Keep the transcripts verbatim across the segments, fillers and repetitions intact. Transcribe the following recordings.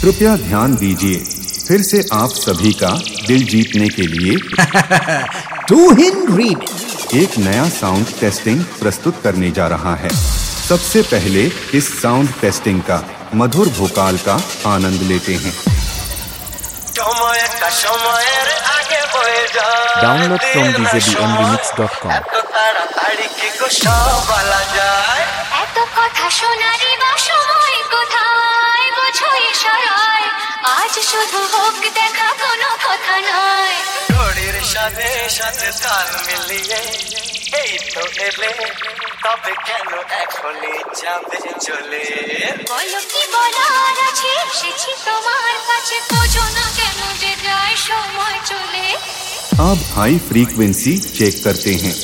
कृपया ध्यान दीजिए, फिर से आप सभी का दिल जीतने के लिए तुहिन रीमिक्स एक नया साउंड टेस्टिंग प्रस्तुत करने जा रहा है। सबसे पहले इस साउंड टेस्टिंग का मधुर भोकाल का आनंद लेते हैं। Download from d j b m remix dot com. এত কথা শোনারি বা সময় কোথায় বোঝো ইশারায়, আজ শুধু হোক দেখা কোনো কথা নয়। ঘড়ির সাথে সাথে তাল মিলিয়ে এই তো এলে, তবে কেন এখনই যাবে চলে? বলো কি বলার আছে, এসেছি তোমার কাছে, বোঝো না কেন যে যায় সময় চলে। अब हाई फ्रीक्वेंसी चेक करते हैं।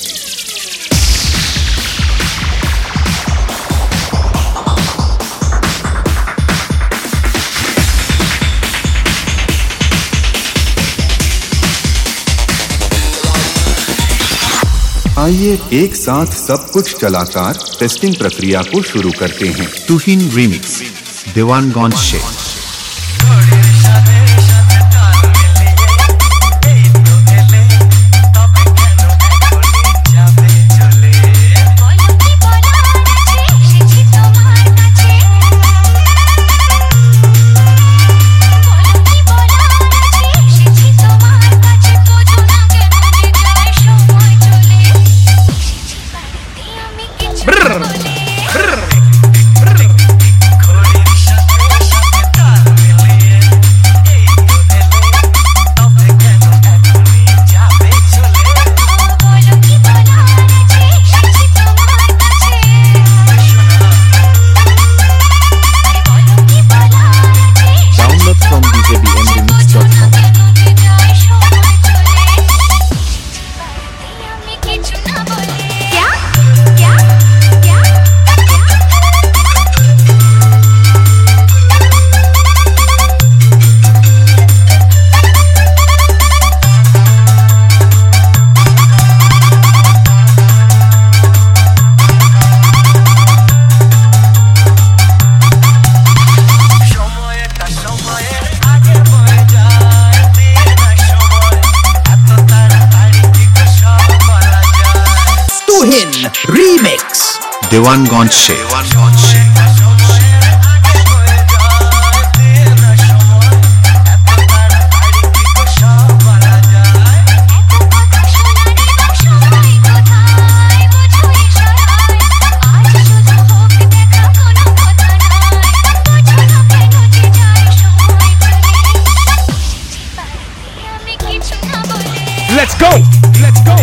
आइए एक साथ सब कुछ चलाकर टेस्टिंग प्रक्रिया को शुरू करते हैं। तुहिन रीमिक्स देवानगंज से। तुहिन रीमिक्स देवानगंज से। Let's go! Let's go!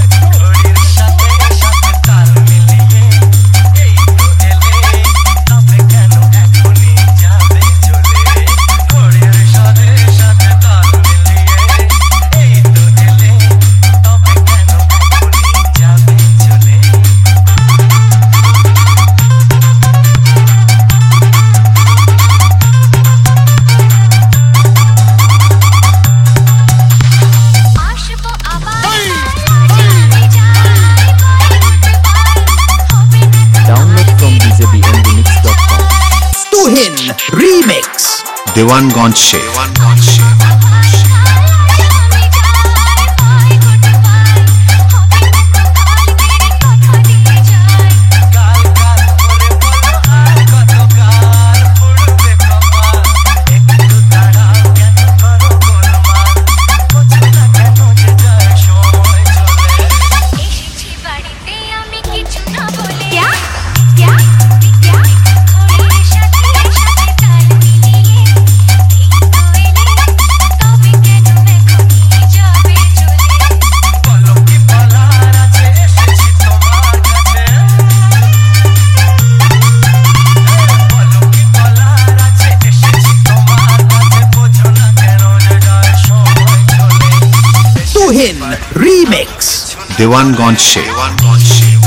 Tuhin remix Dewanganj से। तुहिन रीमिक्स देवानगंज से।